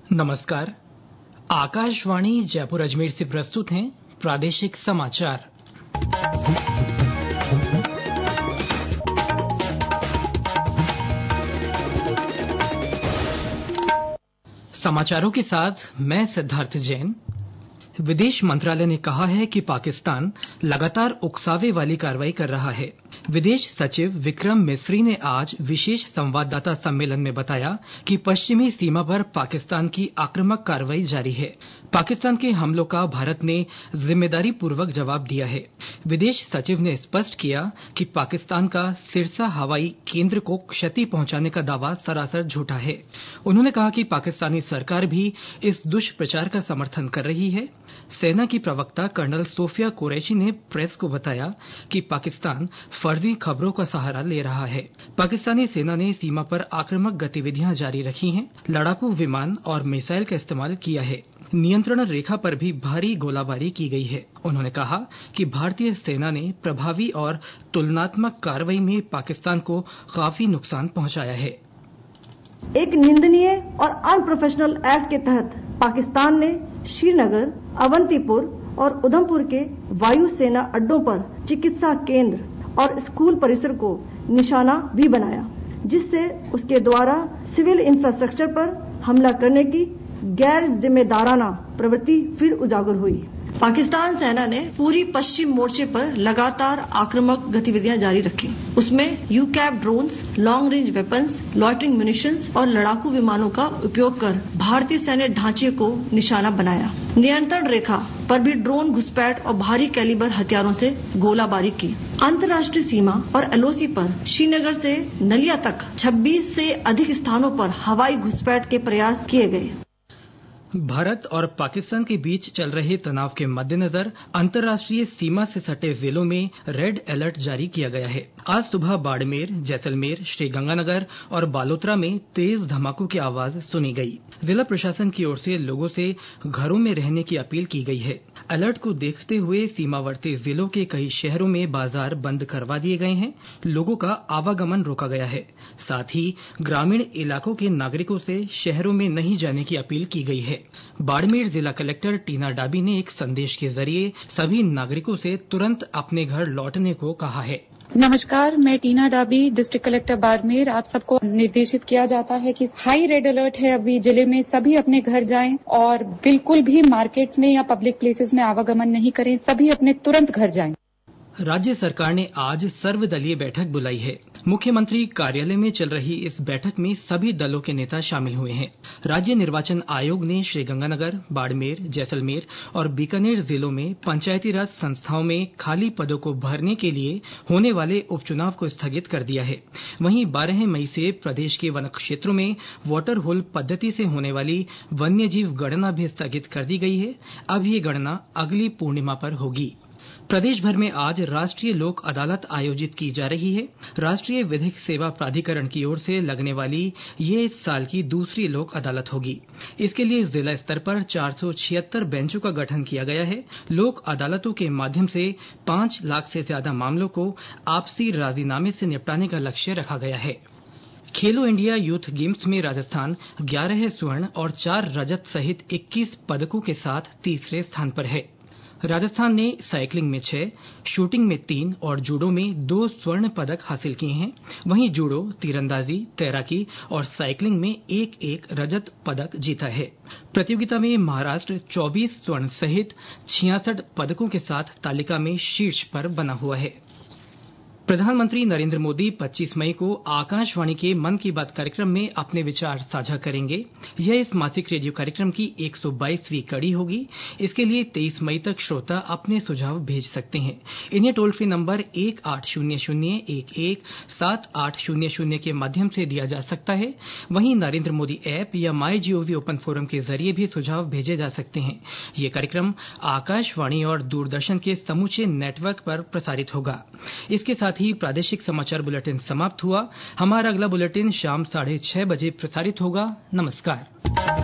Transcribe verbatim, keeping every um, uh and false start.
नमस्कार। आकाशवाणी जयपुर अजमेर से प्रस्तुत हैं प्रादेशिक समाचार। समाचारों के साथ मैं सिद्धार्थ जैन। विदेश मंत्रालय ने कहा है कि पाकिस्तान लगातार उकसावे वाली कार्रवाई कर रहा है। विदेश सचिव विक्रम मिस्री ने आज विशेष संवाददाता सम्मेलन में बताया कि पश्चिमी सीमा पर पाकिस्तान की आक्रामक कार्रवाई जारी है। पाकिस्तान के हमलों का भारत ने जिम्मेदारी पूर्वक जवाब दिया है। विदेश सचिव ने स्पष्ट किया कि पाकिस्तान का सिरसा हवाई केंद्र को क्षति पहुंचाने का दावा सरासर झूठा है। उन्होंने कहा कि पाकिस्तानी सरकार भी इस दुष्प्रचार का समर्थन कर रही है। सेना की प्रवक्ता कर्नल सोफिया कुरैशी ने प्रेस को बताया कि पाकिस्तान फर्जी खबरों का सहारा ले रहा है। पाकिस्तानी सेना ने सीमा पर आक्रामक गतिविधियां जारी रखी हैं, लड़ाकू विमान और मिसाइल का इस्तेमाल किया है। नियंत्रण रेखा पर भी भारी गोलाबारी की गई है। उन्होंने कहा कि भारतीय सेना ने प्रभावी और तुलनात्मक कार्रवाई में पाकिस्तान को काफी नुकसान पहुंचाया है। एक निंदनीय और अनप्रोफेशनल एक्ट के तहत पाकिस्तान ने श्रीनगर, अवंतीपुर और उधमपुर के वायु सेना अड्डों पर चिकित्सा केंद्र और स्कूल परिसर को निशाना भी बनाया, जिससे उसके द्वारा सिविल इंफ्रास्ट्रक्चर पर हमला करने की गैर जिम्मेदाराना प्रवृत्ति फिर उजागर हुई। पाकिस्तान सेना ने पूरी पश्चिम मोर्चे पर लगातार आक्रामक गतिविधियां जारी रखी। उसमें यूकैप drones, long range weapons, loitering munitions और लड़ाकू विमानों का उपयोग कर भारतीय सैन्य ढांचे को निशाना बनाया। नियंत्रण रेखा पर भी ड्रोन घुसपैठ और भारी कैलिबर हथियारों से गोलाबारी की। अंतर्राष्ट्रीय सीमा और एलओसी पर श्रीनगर से नलिया तक छब्बीस से अधिक स्थानों पर हवाई घुसपैठ के प्रयास किए गए। भारत और पाकिस्तान के बीच चल रहे तनाव के मद्देनजर अंतर्राष्ट्रीय सीमा से सटे जिलों में रेड अलर्ट जारी किया गया है। आज सुबह बाड़मेर, जैसलमेर, श्रीगंगानगर और बालोतरा में तेज धमाकों की आवाज सुनी गई। जिला प्रशासन की ओर से लोगों से घरों में रहने की अपील की गई है। अलर्ट को देखते हुए सीमावर्ती जिलों के कई शहरों में बाजार बंद करवा दिए गए हैं। लोगों का आवागमन रोका गया है। साथ ही ग्रामीण इलाकों के नागरिकों से शहरों में नहीं जाने की अपील की गई है। बाड़मेर जिला कलेक्टर टीना डाबी ने एक संदेश के जरिए सभी नागरिकों से तुरंत अपने घर लौटने को कहा है। नमस्कार, मैं टीना डाबी, डिस्ट्रिक्ट कलेक्टर बाड़मेर। आप सबको निर्देशित किया जाता है कि हाई रेड अलर्ट है अभी जिले में, सभी अपने घर जाएं और बिल्कुल भी मार्केट्स में या पब्लिक प्लेसेस में आवागमन नहीं करें। सभी अपने तुरंत घर जाएं। राज्य सरकार ने आज सर्वदलीय बैठक बुलाई है। मुख्यमंत्री कार्यालय में चल रही इस बैठक में सभी दलों के नेता शामिल हुए हैं। राज्य निर्वाचन आयोग ने श्रीगंगानगर, बाड़मेर, जैसलमेर और बीकानेर जिलों में पंचायती राज संस्थाओं में खाली पदों को भरने के लिए होने वाले उपचुनाव को स्थगित कर दिया है। वहीं बारह मई से प्रदेश के वन क्षेत्रों में वाटर होल पद्धति से होने वाली वन्यजीव गणना भी स्थगित कर दी गई है। अब ये गणना अगली पूर्णिमा पर होगी। प्रदेश भर में आज राष्ट्रीय लोक अदालत आयोजित की जा रही है। राष्ट्रीय विधिक सेवा प्राधिकरण की ओर से लगने वाली ये इस साल की दूसरी लोक अदालत होगी। इसके लिए जिला स्तर पर चार सौ छिहत्तर बेंचों का गठन किया गया है। लोक अदालतों के माध्यम से पांच लाख से ज्यादा मामलों को आपसी राजीनामे से निपटाने का लक्ष्य रखा गया है। खेलो इंडिया यूथ गेम्स में राजस्थान ग्यारह स्वर्ण और चार रजत सहित इक्कीस पदकों के साथ तीसरे स्थान पर है। राजस्थान ने साइकिलिंग में छह, शूटिंग में तीन और जूडो में दो स्वर्ण पदक हासिल किए हैं। वहीं जूडो, तीरंदाजी, तैराकी और साइकिलिंग में एक एक रजत पदक जीता है। प्रतियोगिता में महाराष्ट्र चौबीस स्वर्ण सहित छियासठ पदकों के साथ तालिका में शीर्ष पर बना हुआ है। प्रधानमंत्री नरेंद्र मोदी पच्चीस मई को आकाशवाणी के मन की बात कार्यक्रम में अपने विचार साझा करेंगे। यह इस मासिक रेडियो कार्यक्रम की एक सौ बाईसवीं कड़ी होगी। इसके लिए तेईस मई तक श्रोता अपने सुझाव भेज सकते हैं। इन्हें टोल फ्री नंबर एक आठ शून्य शून्य एक एक सात आठ शून्य शून्य के माध्यम से दिया जा सकता है। वहीं नरेंद्र मोदी ऐप या माई जीओवी ओपन फोरम के जरिए भी सुझाव भेजे जा सकते हैं। ये कार्यक्रम आकाशवाणी और दूरदर्शन के समूचे नेटवर्क पर प्रसारित होगा। इसके साथ ही प्रादेशिक समाचार बुलेटिन समाप्त हुआ। हमारा अगला बुलेटिन शाम साढ़े छह बजे प्रसारित होगा। नमस्कार।